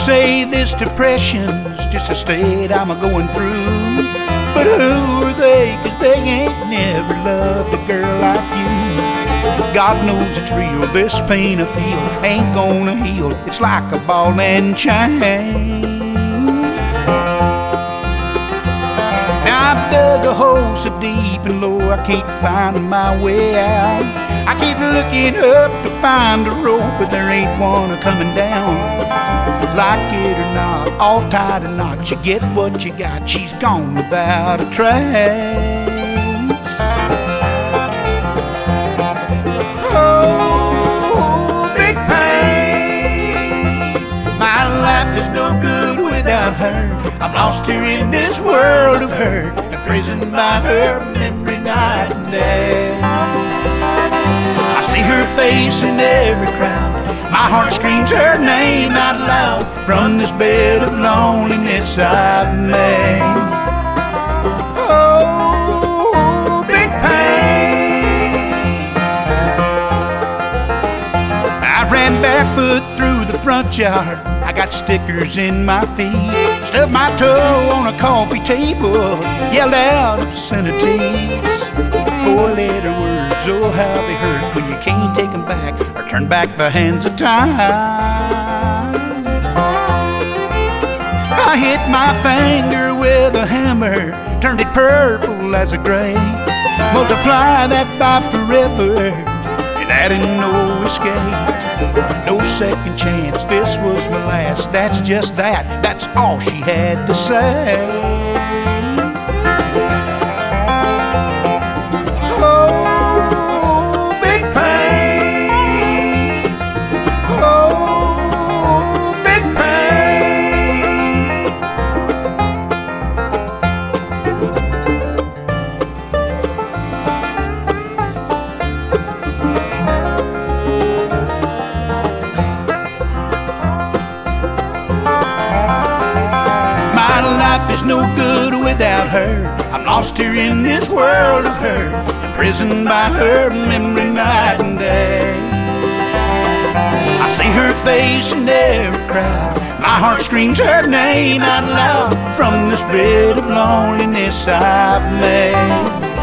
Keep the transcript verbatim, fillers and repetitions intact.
say this depression's just a state I'm a-going through. But who are they? 'Cause they ain't never loved a girl like you. God knows it's real, this pain I feel ain't gonna heal. It's like a ball and chain. Now I've dug a hole so deep and low I can't find my way out. I keep looking up to find a rope, but there ain't one coming down. Like it or not, all tied in knots, you get what you got. She's gone without a trace. Oh, big pain. My life is no good without her. I'm lost here in this world of hurt, imprisoned by her memory night and day. I see her face in every crowd. My heart screams her name out loud from this bed of loneliness I've made. Oh, big pain. I ran barefoot through the front yard. I got stickers in my feet. Stubbed my toe on a coffee table. Yelled out obscenities. Four-letter words, oh how they hurt when you can't take them back or turn back the hands of time. I hit my finger with a hammer, turned it purple as a grave. Multiply that by forever, and that ain't no escape. No second chance, this was my last. That's just that, that's all she had to say. Is no good without her. I'm lost here in this world of hurt, imprisoned by her memory night and day. I see her face in every crowd. My heart screams her name out loud from this bed of loneliness I've made.